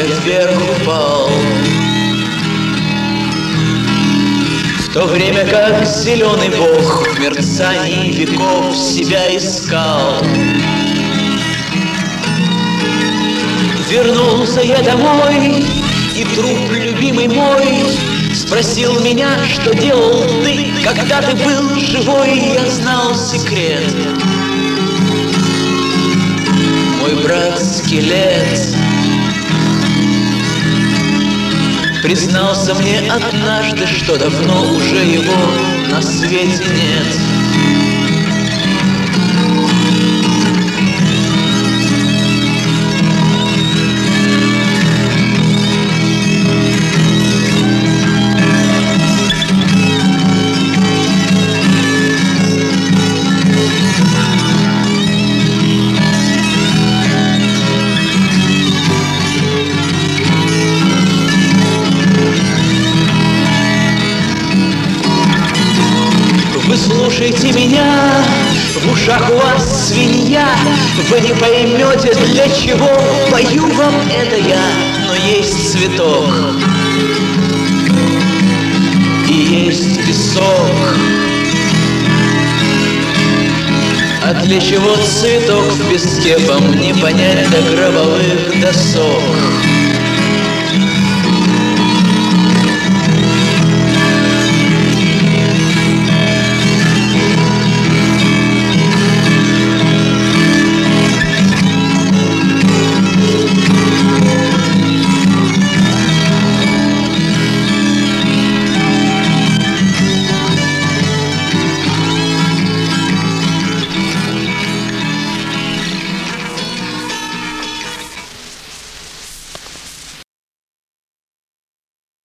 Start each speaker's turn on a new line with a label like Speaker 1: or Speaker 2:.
Speaker 1: вверх упал. В то время как зеленый бог в мерцании веков себя искал. Вернулся я домой, и труп любимый мой спросил меня, что делал ты, когда ты был живой. Я знал секрет, мой брат-скелет признался мне однажды, что давно уже его на свете нет. Вы слушайте меня, в ушах у вас свинья. Вы не поймете, для чего пою вам это я. Но есть цветок и есть песок. А для чего цветок в песке, вам не понять до гробовых досок.